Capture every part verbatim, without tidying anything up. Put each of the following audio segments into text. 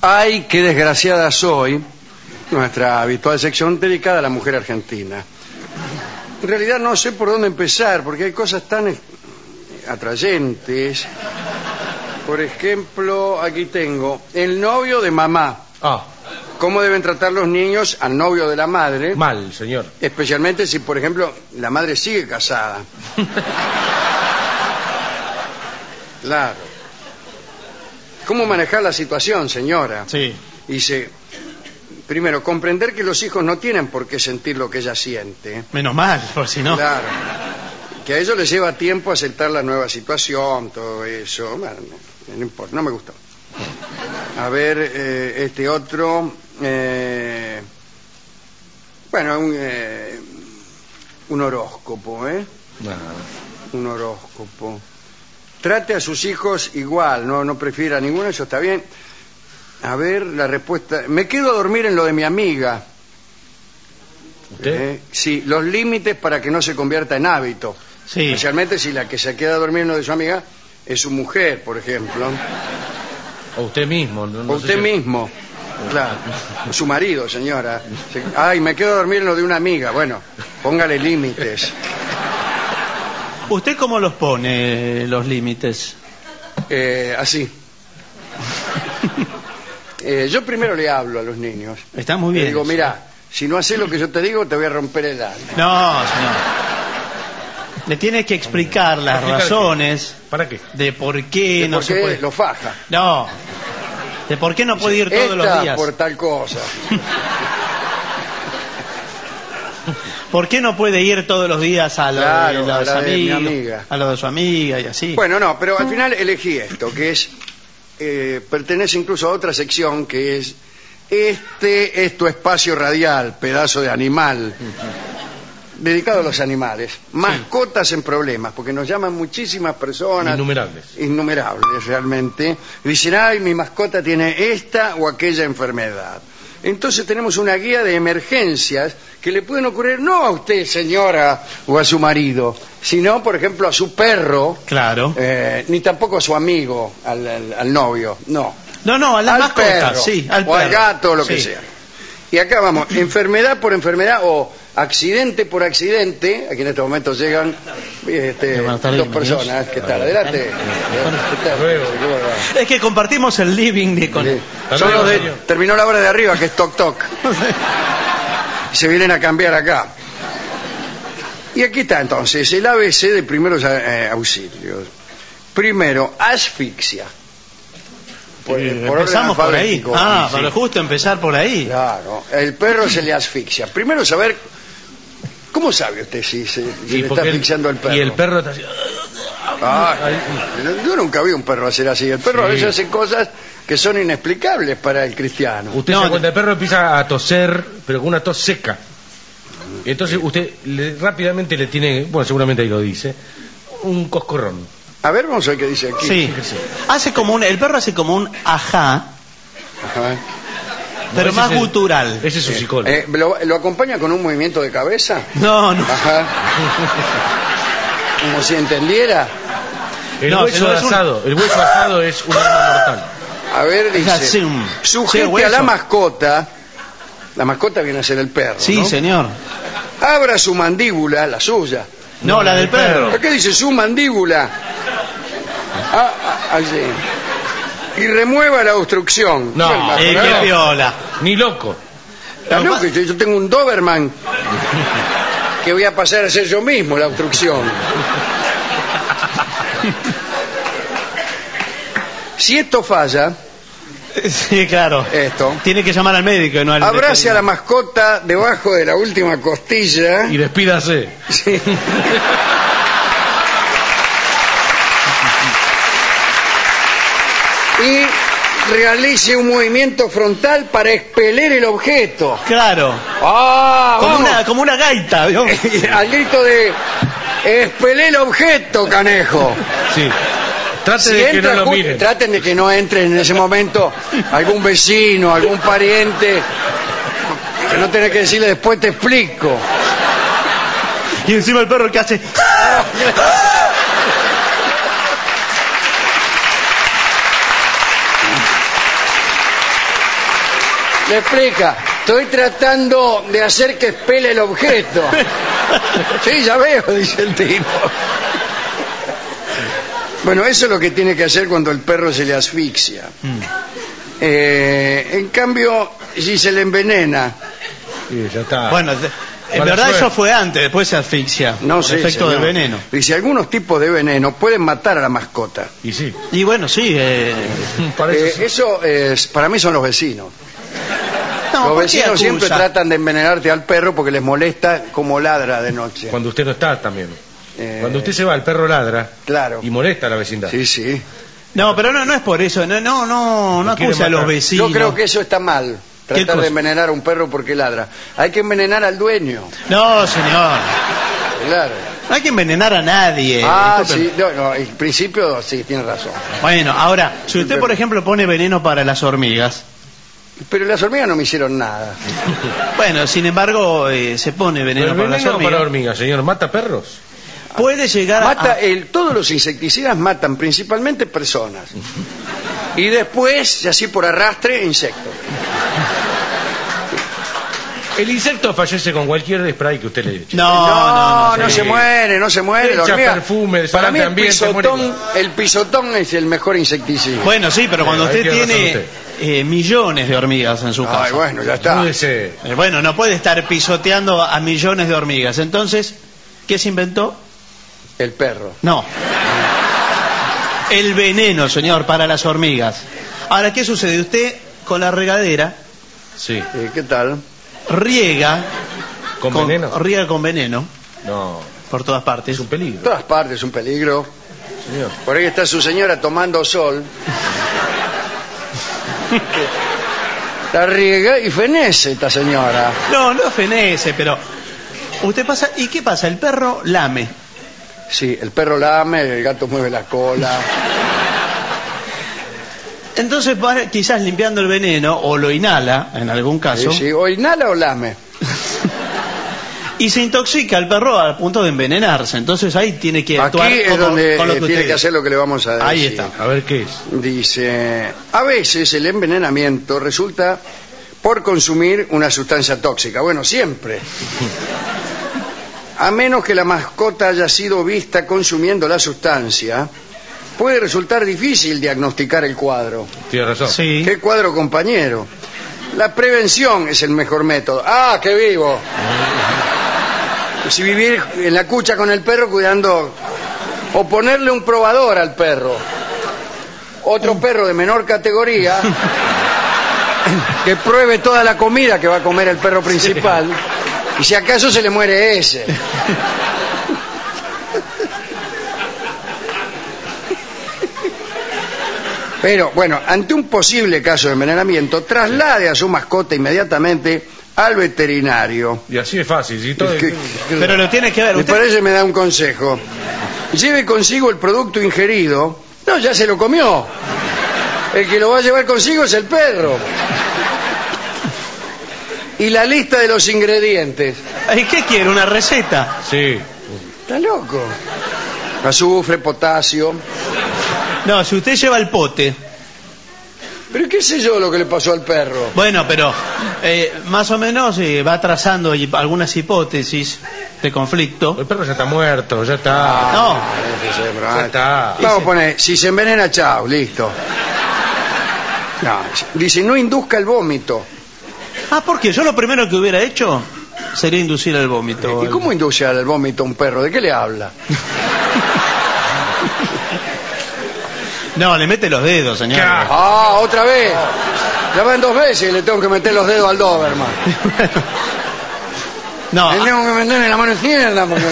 Ay, qué desgraciada soy. Nuestra habitual sección dedicada a la mujer argentina. En realidad no sé por dónde empezar, porque hay cosas tan atrayentes. Por ejemplo, aquí tengo el novio de mamá. Ah. ¿Cómo deben tratar los niños al novio de la madre? Mal, señor. Especialmente si, por ejemplo, la madre sigue casada. Claro. ¿Cómo manejar la situación, señora? Sí. Dice, primero, comprender que los hijos no tienen por qué sentir lo que ella siente. Menos mal, por si no. Claro. Que a ellos les lleva tiempo aceptar la nueva situación, todo eso. Bueno, no, no importa, no me gustó. A ver, eh, este otro... Eh, bueno, un, eh, un horóscopo, ¿eh? No. Un horóscopo. Trate a sus hijos igual, no, no prefiera ninguno, eso está bien. A ver, la respuesta... Me quedo a dormir en lo de mi amiga. ¿Usted? Eh, sí, los límites para que no se convierta en hábito. Sí. Especialmente si la que se queda a dormir en lo de su amiga es su mujer, por ejemplo. O usted mismo. No, no O usted sé si... mismo. Claro. Su marido, señora. Ay, me quedo a dormir en lo de una amiga. Bueno, póngale límites. ¿Usted cómo los pone, los límites? Eh, así. Eh, yo primero le hablo a los niños. Está muy bien. Le digo, eso. mira, si no haces lo que yo te digo, te voy a romper el alma. No, señor. Le tiene que explicar las ¿Explicar razones qué? ¿Para qué? de por qué no Porque se puede... lo faja. No. De por qué no puede ir todos Esta los días. por tal cosa. ¿Por qué no puede ir todos los días a lo Claro, de los a la de mi amigos, amiga. a lo de su amiga y así? Bueno, no, pero al final elegí esto, que es... Eh, pertenece incluso a otra sección, que es... Este es tu espacio radial, pedazo de animal. Dedicado a los animales. Mascotas en problemas, porque nos llaman muchísimas personas. Innumerables. Innumerables, realmente. Dicen, ay, mi mascota tiene esta o aquella enfermedad. Entonces tenemos una guía de emergencias que le pueden ocurrir no a usted, señora, o a su marido, sino, por ejemplo, a su perro. Claro. Eh, ni tampoco a su amigo, al, al, al novio, no. No, no, a las al mascotas, perro, sí, al o perro. al gato, o lo que Sí. sea. Y acá vamos, enfermedad por enfermedad o accidente por accidente. Aquí en estos momentos llegan este, Buenas tardes, dos bienvenidos. personas. ¿Qué tal? Adelante. ¿Qué tal? luego. ¿Cómo va? Es que compartimos el living de con... Sí. Hasta Son luego, los de, señor. terminó la hora de arriba, que es toc toc. Y se vienen a cambiar acá. Y aquí está entonces el A B C de primeros eh, auxilios. Primero, asfixia. Por, Eh, por orden empezamos por ahí. alfabético. Ah, Sí. para justo empezar por ahí. Claro, el perro se le asfixia. Primero saber, ¿cómo sabe usted si se si Y le está porque el- asfixiando al perro? Y el perro está así... Ah, yo nunca vi un perro hacer así. El perro a Sí. veces hace cosas que son inexplicables para el cristiano. Usted No, se da no. cuenta, el perro empieza a toser, pero con una tos seca. Y entonces usted le- rápidamente le tiene, bueno, seguramente ahí lo dice, un coscorrón. A ver, vamos a ver qué dice aquí. Sí. Fíjese. Hace como un, el perro hace como un ajá, Ajá. pero ese más es el- gutural. Ese es su psicólogo. Eh, ¿lo, lo acompaña con un movimiento de cabeza? No, no. Ajá. Como si entendiera. el no, hueso no de es un- asado, el hueso asado es un arma mortal. A ver, Es así, dice, un- sujete sí, hueso. a la mascota. La mascota viene a ser el perro, Sí, ¿no? señor. Abra su mandíbula, la suya. No, la del perro. ¿Por qué dice su mandíbula? Ah, ah, allí. Y remueva la obstrucción. No, Bueno, Eh, no, qué no. piola. Ni loco. Está loco, yo, yo tengo un Doberman que voy a pasar a ser yo mismo la obstrucción. Si esto falla, Sí, claro. esto, Tiene que llamar al médico y no al abrace a la veterinario. mascota debajo de la última costilla. Y despídase. Sí. Y realice un movimiento frontal para expeler el objeto. Claro. ¡Ah! Como vamos! una, como una gaita, ¿vio? Al grito de expelé el objeto, canejo. Sí. Trate Si de que entra no lo ju- miren. traten de que no entre en ese momento algún vecino, algún pariente, que no tenés que decirle después te explico. Y encima el perro que hace... Le explica, estoy tratando de hacer que espele el objeto. Sí, ya veo, dice el tipo. Bueno, eso es lo que tiene que hacer cuando el perro se le asfixia. Mm. Eh, en cambio, si se le envenena... Sí, ya está. Bueno, en verdad eso fue antes, después se asfixia. No sé, efecto del veneno. Y si algunos tipos de veneno pueden matar a la mascota. Y sí. Y bueno, sí. Eh, para eso, eh, sí. eso es, para mí son los vecinos. No, los vecinos siempre tratan de envenenarte al perro porque les molesta como ladra de noche. Cuando usted no está también. Eh, Cuando usted se va, el perro ladra. Claro. Y molesta a la vecindad. Sí, sí. No, pero no, no es por eso. No, no, no, no acusa a los vecinos. Yo creo que eso está mal. Tratar de envenenar a un perro porque ladra. Hay que envenenar al dueño. No, señor. Claro. No hay que envenenar a nadie. Ah, Esto, sí. No, no, en principio sí, tiene razón. Bueno, ahora, si usted, por ejemplo, pone veneno para las hormigas. Pero las hormigas no me hicieron nada. Bueno, sin embargo, eh, se pone veneno, para veneno las hormigas. para hormigas, señor. ¿Mata perros? Puede llegar Mata a... el, todos los insecticidas matan principalmente personas. Y después, así por arrastre, insectos. El insecto fallece con cualquier spray que usted le eche. No, no, no, no, no, no se muere, no se muere. Echa perfume, para mí el ambiente, pisotón, muere. el pisotón es el mejor insecticida. Bueno, sí, pero cuando usted tiene usted. Eh, millones de hormigas en su casa. Ay, bueno, ya está. Eh, bueno, no puede estar pisoteando a millones de hormigas. Entonces, ¿qué se inventó? El perro. No. El veneno, señor, para las hormigas. Ahora, ¿qué sucede? Usted con la regadera... Sí. Eh, ¿Qué tal? Riega... ¿Con, con veneno? Riega con veneno. No. Por todas partes. Es un peligro. Por todas partes es un peligro. Señor. Por ahí está su señora tomando sol. La riega y fenece esta señora. No, no fenece, pero... Usted pasa... ¿Y qué pasa? El perro lame. Sí, el perro lame, el gato mueve la cola. Entonces, quizás limpiando el veneno, o lo inhala, en algún caso. Sí, sí, o inhala o lame. Y se intoxica el perro al punto de envenenarse. Entonces ahí tiene que actuar. Aquí es como, donde con lo que tiene usted... que hacer lo que le vamos a decir. Ahí está. A ver qué es. Dice, a veces el envenenamiento resulta por consumir una sustancia tóxica. Bueno, siempre. A menos que la mascota haya sido vista consumiendo la sustancia, puede resultar difícil diagnosticar el cuadro. Tiene razón. Sí. ¿Qué cuadro, compañero? La prevención es el mejor método. ¡Ah, qué vivo! Si vivir en la cucha con el perro cuidando... O ponerle un probador al perro. Otro perro de menor categoría que pruebe toda la comida que va a comer el perro principal. Sí. Y si acaso se le muere ese. Pero, bueno, ante un posible caso de envenenamiento, traslade a su mascota inmediatamente al veterinario. Y así es fácil. ¿Sí? Todo... Que, pero lo tiene que ver. Me ¿Usted? parece me da un consejo. Lleve consigo el producto ingerido. No, ya se lo comió. El que lo va a llevar consigo es el perro. Y la lista de los ingredientes. ¿Y qué quiere? ¿Una receta? Sí. Está loco. Azufre, potasio. No, si usted lleva el pote. Pero qué sé yo lo que le pasó al perro. Bueno, pero eh, más o menos eh, va trazando algunas hipótesis de conflicto. El perro ya está muerto, ya está. Ah, no. Ya está. Vamos a poner, si se envenena, chao, listo. No, dice, no induzca el vómito. Ah, ¿por qué? Yo lo primero que hubiera hecho sería inducir el vómito. ¿Y cómo induce al vómito a un perro? ¿De qué le habla? No, le mete los dedos, señor. Ah, otra vez. Ya van dos veces y le tengo que meter los dedos al Doberman. No. Le tengo que meterle la mano izquierda porque...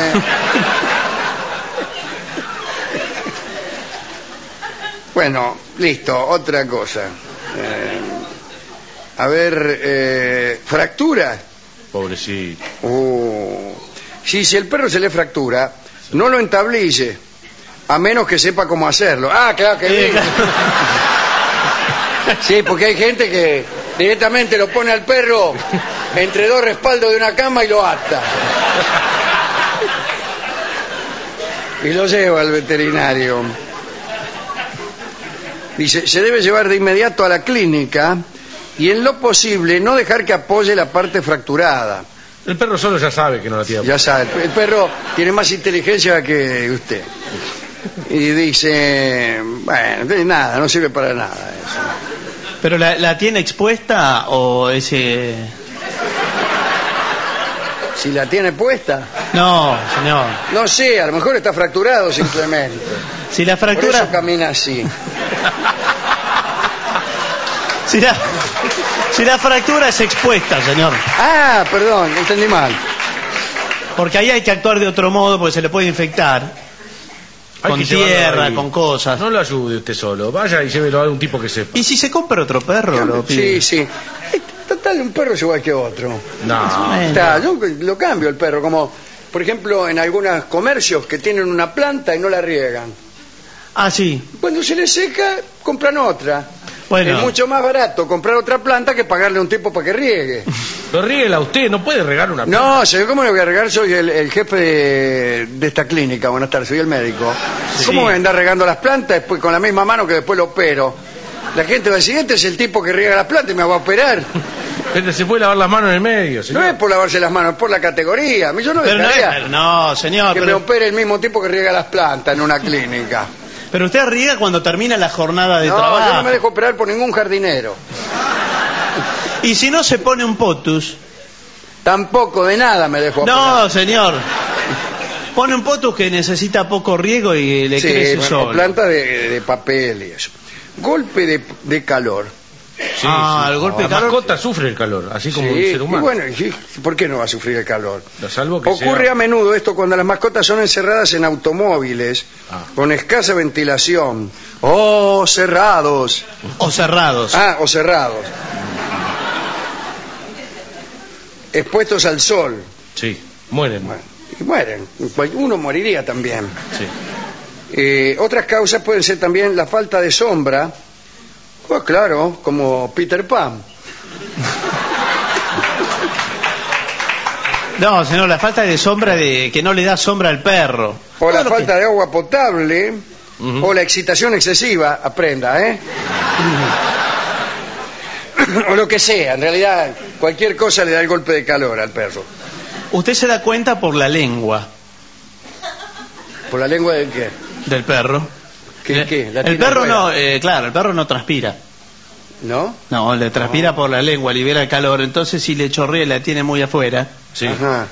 Bueno, listo, otra cosa. Eh, a ver, eh, ¿fractura? Pobrecito. Uh, sí, si el perro se le fractura, no lo entablille. A menos que sepa cómo hacerlo. Ah, claro que sí. Sí, porque hay gente que directamente lo pone al perro entre dos respaldos de una cama y lo ata. Y lo lleva al veterinario. Dice, se debe llevar de inmediato a la clínica, y en lo posible no dejar que apoye la parte fracturada. El perro solo ya sabe que no la tiene. Ya sabe, el perro tiene más inteligencia que usted. Y dice, bueno, nada, no sirve para nada eso. ¿Pero la, la tiene expuesta o ese...? Si la tiene puesta. No, señor. No sé, a lo mejor está fracturado simplemente. Si la Por fractura... eso camina así. Si la, si la fractura es expuesta, señor. Ah, perdón, entendí mal. Porque ahí hay que actuar de otro modo porque se le puede infectar. Hay Con que llevarlo tierra, ahí. con cosas. No lo ayude usted solo. Vaya y llévelo a un tipo que sepa. ¿Y si se compra otro perro? Lo Sí, pide? sí. Total, un perro es igual que otro. No. Está, yo lo cambio el perro, como por ejemplo en algunos comercios que tienen una planta y no la riegan. Ah, sí. Cuando se le seca, compran otra. Bueno. Es mucho más barato comprar otra planta que pagarle a un tipo para que riegue. Lo riega usted, no puede regar una planta. No, señor, ¿cómo le voy a regar? Soy el, el jefe de, de esta clínica. Buenas tardes, soy el médico. Sí. ¿Cómo voy a andar regando las plantas después con la misma mano que después lo opero? La gente va a decir, este es el tipo que riega las plantas y me va a operar. Gente se puede lavar las manos en el medio, señor. No es por lavarse las manos, es por la categoría. A mí yo no Pero no, dejaría es- no, señor. que me Pero, opere el mismo tipo que riega las plantas en una clínica. pero usted riega cuando termina la jornada de No, trabajo. yo no me dejo operar por ningún jardinero. Y si no se pone un potus... Tampoco de nada me dejo operar. No, señor. Pone un potus que necesita poco riego y le Sí, crece bueno, solo. plantas de, de papel y eso. Golpe de, de calor. Sí, Ah, sí. el golpe La de calor- mascota sufre el calor, así como Sí, el ser humano. y bueno, ¿y ¿por qué no va a sufrir el calor? Lo salvo que Ocurre sea- a menudo esto cuando las mascotas son encerradas en automóviles Ah. con escasa ventilación. Oh, cerrados. O cerrados. Ah, o cerrados. Expuestos al sol. Sí, mueren. Bueno, y mueren. Uno moriría también. Sí. Eh, otras causas pueden ser también la falta de sombra. Pues claro, como Peter Pan. No, señor, la falta de sombra de que no le da sombra al perro. O la Todo lo falta que- de agua potable. Ujú. O la excitación excesiva. Aprenda, ¿eh? O lo que sea. En realidad, cualquier cosa le da el golpe de calor al perro. Usted se da cuenta por la lengua ¿Por la lengua de qué? del perro. ¿Qué, Eh, qué? ¿La El tiene perro afuera? no, eh, claro, el perro no transpira. ¿No? No, le transpira por la lengua, libera el calor. Entonces, si le chorrea y la tiene muy afuera. Sí. Ajá.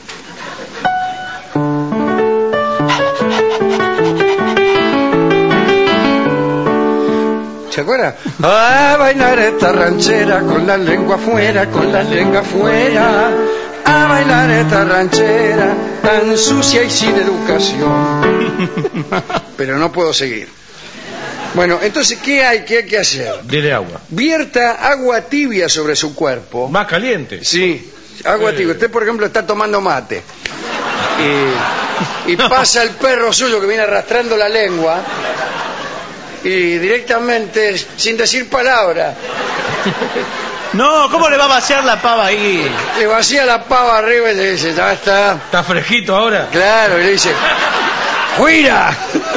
¿Se acuerda? A bailar esta ranchera con la lengua afuera, con la lengua afuera. A bailar esta ranchera tan sucia y sin educación. Pero no puedo seguir. Bueno, entonces, ¿qué hay, qué hay que hacer? Dele agua. Vierta agua tibia sobre su cuerpo. Más caliente. Sí, agua Eh. tibia. Usted, por ejemplo, está tomando mate. Y, y pasa el perro suyo que viene arrastrando la lengua. Y directamente, sin decir palabra, No, ¿cómo le va a vaciar la pava ahí? le vacía la pava arriba y le dice, ya está. ¿Está fresquito ahora? Claro, y le dice, ¡fuera!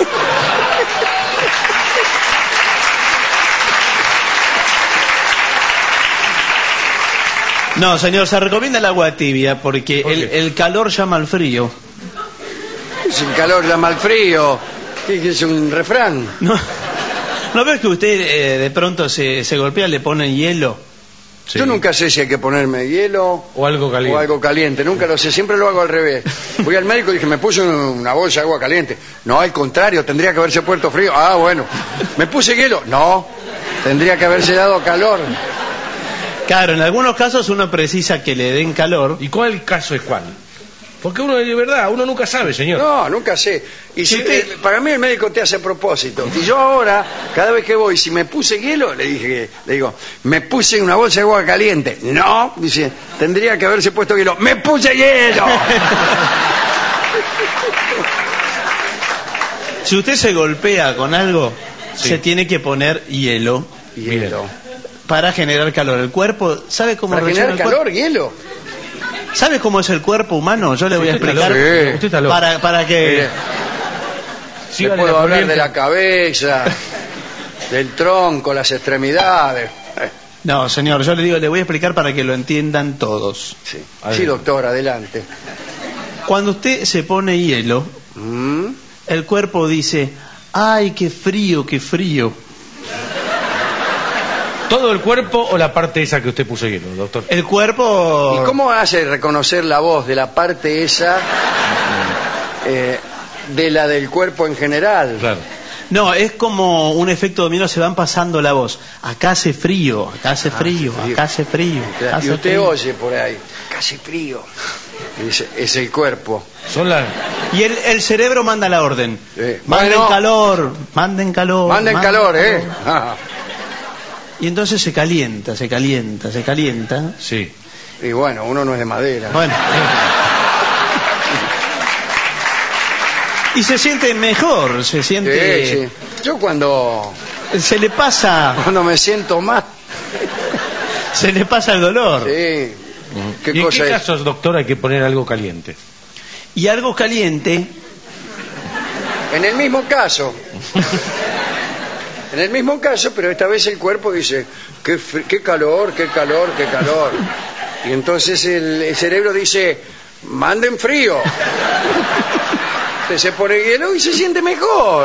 No, señor, se recomienda el agua tibia porque ¿Por el, qué? el calor llama al frío. Sin calor llama al frío. ¿Qué qué es un refrán? ¿No, ¿no ves que usted eh, de pronto se, se golpea, le ponen hielo? Sí. Yo nunca sé si hay que ponerme hielo O algo caliente. o algo caliente, nunca lo sé, siempre lo hago al revés. Voy al médico y dije, me puse una bolsa de agua caliente. No, al contrario, tendría que haberse puesto frío. Ah, bueno. ¿Me puse hielo? No, tendría que haberse dado calor. Claro, en algunos casos uno precisa que le den calor. ¿Y cuál caso es cuál? Porque uno, de verdad, uno nunca sabe, señor. No, nunca sé. Y si Sí. te- para mí el médico te hace a propósito. Y yo ahora, cada vez que voy, si me puse hielo, le dije, le digo, me puse una bolsa de agua caliente. No, dice, tendría que haberse puesto hielo. ¡Me puse hielo! Si usted se golpea con algo, Sí. se tiene que poner hielo Hielo. para generar calor. El cuerpo, ¿sabe cómo Para reacciona generar el cuerpo? calor, hielo. ¿Sabe cómo es el cuerpo humano? Yo le voy a Usted está explicar loco. Sí. Usted está loco. para, para que... Mire, Sígale le puedo la hablar corriente. de la cabeza, del tronco, las extremidades. Eh, No, señor, yo le digo, le voy a explicar para que lo entiendan todos. Sí, sí doctor, adelante. Cuando usted se pone hielo, ¿Mm? el cuerpo dice, ¡ay, qué frío, qué frío! ¿Todo el cuerpo o la parte esa que usted puso hielo, doctor? El cuerpo... ¿Y cómo hace reconocer la voz de la parte esa eh, de la del cuerpo en general? Claro. No, es como un efecto dominó, se van pasando la voz. Acá hace frío, acá hace frío, hace frío. acá hace frío. Acá Y hace usted frío. oye por ahí, casi frío. Y dice, es el cuerpo. Son las... Y el, el cerebro manda la orden. Sí. Manden Bueno. calor, manden calor. Manden calor, ¿eh? Ah. Y entonces se calienta, se calienta, se calienta. Sí. Y bueno, uno no es de madera. Bueno. Y se siente mejor, se siente... Sí, sí. Yo cuando, Se le pasa, cuando me siento mal, se le pasa el dolor. sí. ¿Qué ¿Y en cosa qué es? casos, doctor, hay que poner algo caliente? Y algo caliente, En el mismo caso. En el mismo caso, pero esta vez el cuerpo dice, qué, fr- qué calor, qué calor, qué calor. Y entonces el, el cerebro dice, manden frío. Usted se pone hielo y se siente mejor.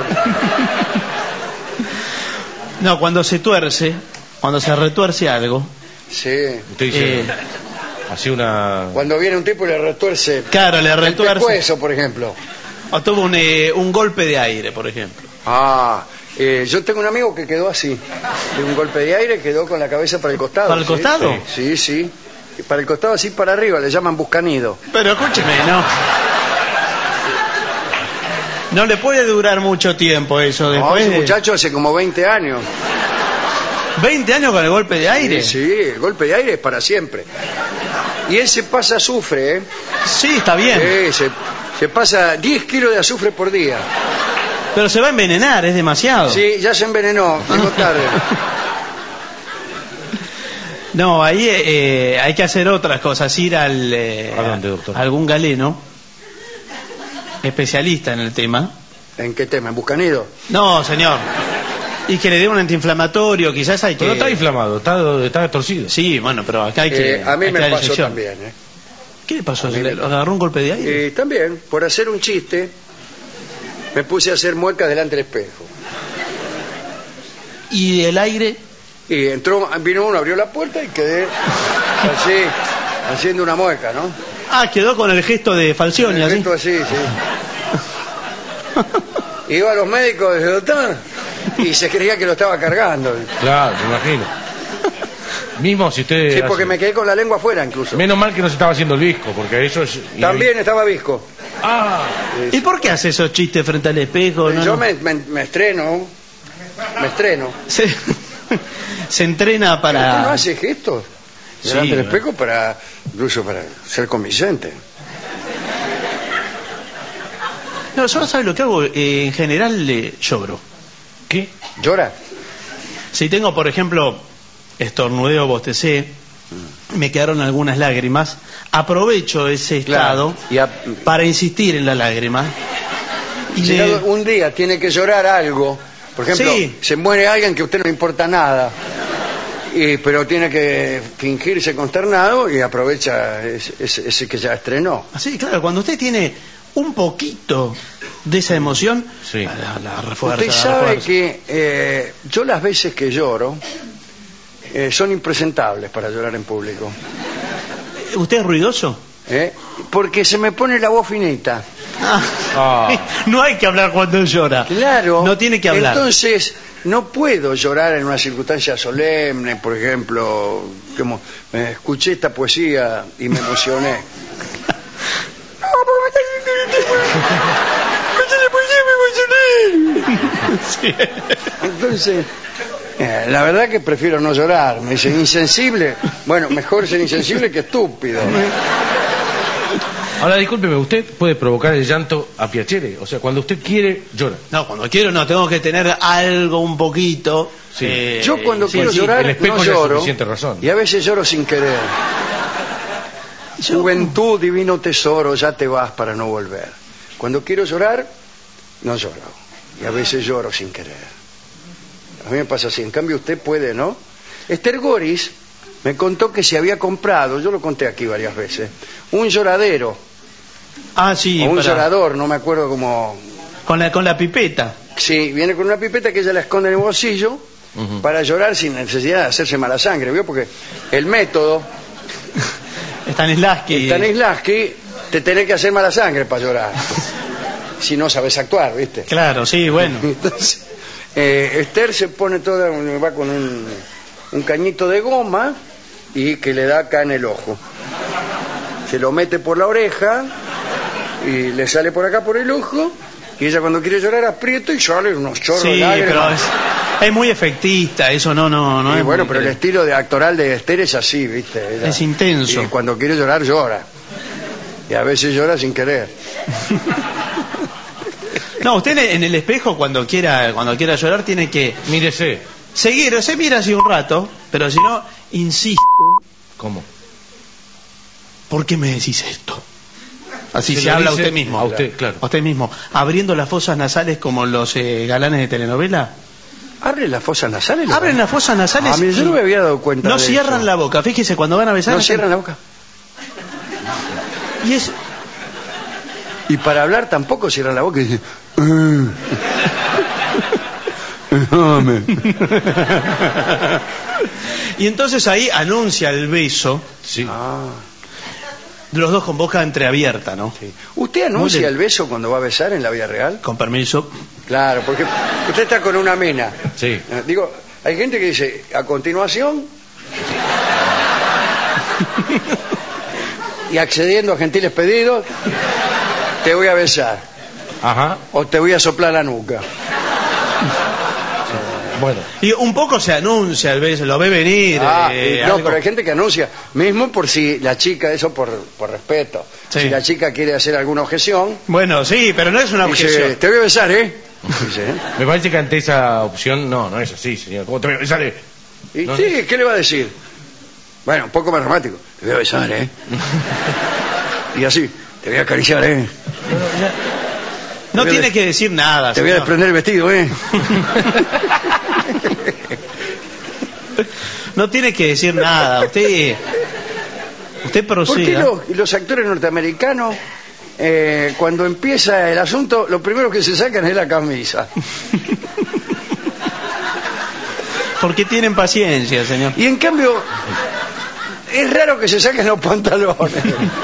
no, cuando se tuerce, cuando se retuerce algo, Sí. Usted dice, eh, así una... Cuando viene un tipo y le retuerce claro, le el retuerce, pescuezo, por ejemplo. o tuvo un, eh, un golpe de aire, por ejemplo. Ah, eh, yo tengo un amigo que quedó así. De un golpe de aire quedó con la cabeza para el costado. ¿Para el ¿sí? costado? Sí, sí. Y para el costado así para arriba, le llaman buscanido. Pero escúcheme, no. No le puede durar mucho tiempo eso. No, Después ese de muchacho hace como veinte años. veinte años con el golpe de aire. Sí, sí, el golpe de aire es para siempre. Y él se pasa azufre, ¿eh? Sí, está bien. Sí, se, se pasa diez kilos de azufre por día. Pero se va a envenenar, es demasiado. Sí, ya se envenenó, llegó tarde. No, ahí eh, hay que hacer otras cosas. Ir al eh, ¿A dónde, doctor? a algún galeno especialista en el tema. ¿En qué tema? ¿En buscanido? No, señor. Y que le dé un antiinflamatorio, quizás hay que... Pero no está inflamado, está, está torcido. Sí, bueno, pero acá hay que... Eh, a mí hay que me darle pasó inyección. también, ¿eh? ¿Qué le pasó? A mí ¿Se me le pasó. agarró un golpe de aire? Y también, por hacer un chiste, me puse a hacer muecas delante del espejo. ¿Y el aire? Y entró, vino uno, abrió la puerta y quedé así, haciendo una mueca, ¿no? Ah, quedó con el gesto de Falcioni, El así. gesto así, sí. Iba a los médicos desde doctor y se creía que lo estaba cargando. Claro, me imagino. Mismo si usted... Sí, porque hace- me quedé con la lengua afuera incluso. Menos mal que no se estaba haciendo el visco, porque eso es... También estaba visco. Ah, ¿Y por qué hace esos chistes frente al espejo? No, Yo no. Me, me- me estreno, me estreno. Se, se entrena Pero usted no para... hace gestos Sí, delante del bueno. espejo para, incluso para ser convincente. No, yo sabe lo que hago. Eh, en general le lloro. ¿qué? ¿Llora? Si tengo, por ejemplo, estornudeo, bostecé, me quedaron algunas lágrimas, aprovecho ese estado Y a- para insistir en la lágrima. Y Si le- no, un día tiene que llorar algo, por ejemplo, Sí. se muere alguien que a usted no le importa nada, y, pero tiene que fingirse consternado y aprovecha ese, ese- ese que ya estrenó. Así, claro, cuando usted tiene un poquito de esa emoción, Sí. la, la refuerza. Usted la sabe refuerza. que eh, yo las veces que lloro eh, son impresentables para llorar en público, ¿Usted es ruidoso? ¿eh? Porque se me pone la voz finita. Ah. No hay que hablar cuando llora. Claro. No tiene que hablar. Entonces, no puedo llorar en una circunstancia solemne, por ejemplo, como eh, escuché esta poesía y me emocioné. Sí. Entonces, eh, la verdad que prefiero no llorar. Me dicen insensible. Bueno, mejor ser insensible que estúpido. Ahora, discúlpeme, ¿usted puede provocar el llanto a piacere? O sea, cuando usted quiere, llora. No, cuando quiero no, tengo que tener algo un poquito. Sí. eh, Yo cuando sí, quiero sí. llorar el espejo no ya es lloro. suficiente razón. Y a veces lloro sin querer. Yo- Juventud, divino tesoro, ya te vas para no volver. Cuando quiero llorar, no lloro. Y a veces lloro sin querer. A mí me pasa así. En cambio usted puede, ¿no? Esther Goris me contó que se había comprado, yo lo conté aquí varias veces, un lloradero. Ah, sí. O un para... llorador, no me acuerdo cómo... Con la, con la pipeta. Sí, viene con una pipeta que ella la esconde en el bolsillo uh-huh. para llorar sin necesidad de hacerse mala sangre, ¿vio? Porque el método... Stanislavski. Stanislavski, te tenés que hacer mala sangre para llorar. Si no sabes actuar, ¿viste? Claro, sí, bueno. Entonces, eh, Esther se pone toda, va con un, un cañito de goma y que le da acá en el ojo. Se lo mete por la oreja y le sale por acá por el ojo. Y ella cuando quiere llorar aprieta y sale unos chorros sí, de lágrimas. Pero es, es muy efectista, eso no, no, no y es bueno, muy... pero el estilo de actoral de Esther es así, ¿viste? Ella, es intenso. Y cuando quiere llorar, llora. Y a veces llora sin querer. No, usted en el espejo cuando quiera, cuando quiera llorar tiene que... Mírese. Seguir, se mira así un rato, pero si no, insisto. ¿Cómo? ¿Por qué me decís esto? Así se, se habla a dice usted mismo. A usted, claro. A usted mismo. Abriendo las fosas nasales como los eh, galanes de telenovela. ¿Abren las fosas nasales? Abren las fosas nasales. A mí yo no me había dado cuenta. No de cierran eso. la boca. Fíjese, cuando van a besar. No cierran la boca. Y es. Y para hablar tampoco cierran la boca y dicen. Y entonces ahí anuncia el beso. Sí. Ah. Los dos con boca entreabierta, ¿no? Sí. ¿Usted anuncia el beso cuando va a besar en la vida real? Con permiso. Claro, porque usted está con una mina. Sí. Eh, Digo, hay gente que dice, a continuación, y accediendo a gentiles pedidos, te voy a besar. Ajá. O te voy a soplar la nuca. Bueno. Y un poco se anuncia el beso, lo ve venir. Ah, eh, no, algo. pero hay gente que anuncia, mismo por si la chica, eso por, por respeto, Sí. si la chica quiere hacer alguna objeción, Bueno, sí, pero no es una dice, objeción. te voy a besar, ¿eh? Dice, ¿eh? Me parece que ante esa opción, no, no es así, señor. ¿Cómo te sale? Y No, sí, ¿qué le va a decir? Bueno, un poco más dramático, te voy a besar, ¿eh? Y así, te voy a acariciar, ¿eh? No Te voy a tiene de- que decir nada. Te voy a señor. desprender el vestido, ¿eh? No tiene que decir nada. Usted, usted ¿Por qué proceda. los, los actores norteamericanos, eh, cuando empieza el asunto, lo primero que se sacan es la camisa? Porque tienen paciencia, señor. Y en cambio, es raro que se saquen los pantalones.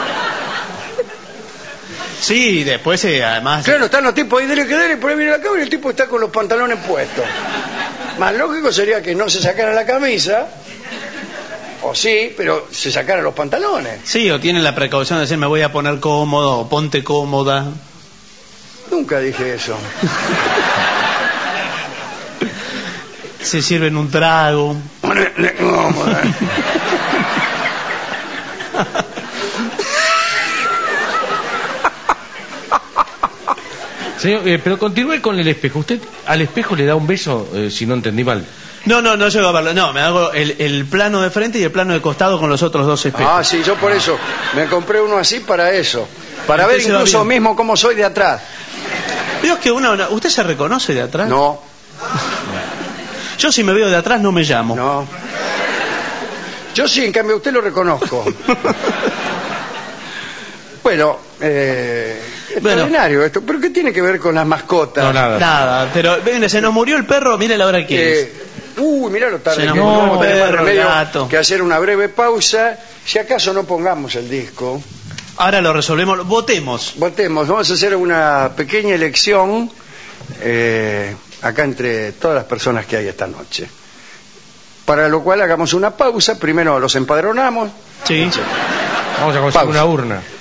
Sí, después eh, además. Claro, están los tipos ahí, dele que dele, por ahí viene la cámara y el tipo está con los pantalones puestos. Más lógico sería que no se sacara la camisa, o sí, pero se sacaran los pantalones. Sí, o tienen la precaución de decir me voy a poner cómodo o ponte cómoda. Nunca dije eso. Se sirven un trago. Ponele cómoda. Señor, eh, pero continúe con el espejo. ¿Usted al espejo le da un beso, eh, si no entendí mal? No, no, no llego a verlo. No, me hago el, el plano de frente y el plano de costado con los otros dos espejos. Ah, sí, yo por eso me compré uno así para eso. Para ver Usted se va incluso bien. mismo cómo soy de atrás. Veo que una, una- ¿Usted se reconoce de atrás? No, Yo si me veo de atrás no me llamo. no. Yo sí, en cambio, usted lo reconozco. Bueno, eh, Bueno. extraordinario esto. ¿Pero qué tiene que ver con las mascotas? No, nada. Nada, pero ven, se nos murió el perro, mire la hora que es. Eh, uy, mirá lo tarde Se nos que murió no vamos a el tener más perro, remedio gato. que hacer una breve pausa. Si acaso no pongamos el disco, Ahora lo resolvemos, votemos. votemos. Vamos a hacer una pequeña elección eh, acá entre todas las personas que hay esta noche. Para lo cual hagamos una pausa. Primero los empadronamos. Sí. Vamos a conseguir Pausa. una urna.